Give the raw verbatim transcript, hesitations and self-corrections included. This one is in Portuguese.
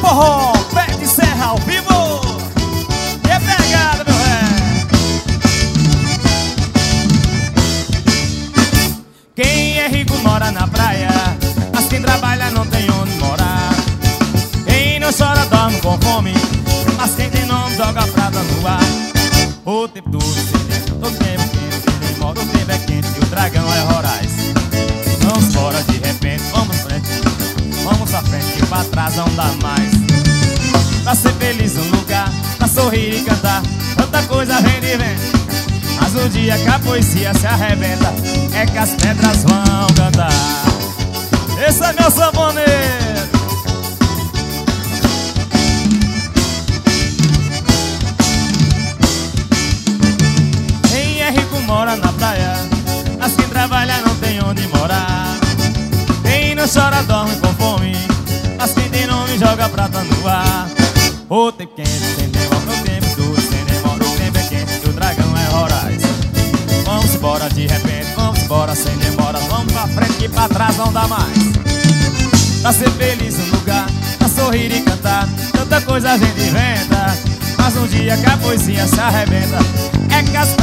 forró, pé de serra ao vivo. E é pegada, meu ré. Quem é rico mora na praia, mas quem trabalha não tem onde morar. Quem não chora dorme com fome, mas quem tem nome joga prata no ar. O tempo todo sem tempo, o tempo quente, sem demora, o tempo é quente e o dragão é Horais. Vamos fora de repente, vamos frente, vamos pra frente que pra trás não dá mais. Pra ser feliz um lugar, pra sorrir e cantar, tanta coisa vem e vem. Mas o dia que a poesia se arrebenta, é que as pedras vão cantar. Esse é meu sanfoneiro. Quem é rico mora na praia, mas quem trabalha não tem onde morar. Quem não chora dorme com fome, mas quem tem nome joga prata no ar. O tempo quente, sem demora, o tempo duro, sem demora, o tempo é quente e o dragão é Horais. Vamos embora de repente, vamos embora sem demora, vamos pra frente que pra trás não dá mais. Pra ser feliz um lugar, pra sorrir e cantar, tanta coisa a gente inventa. Mas um dia que a poesia se arrebenta, é que as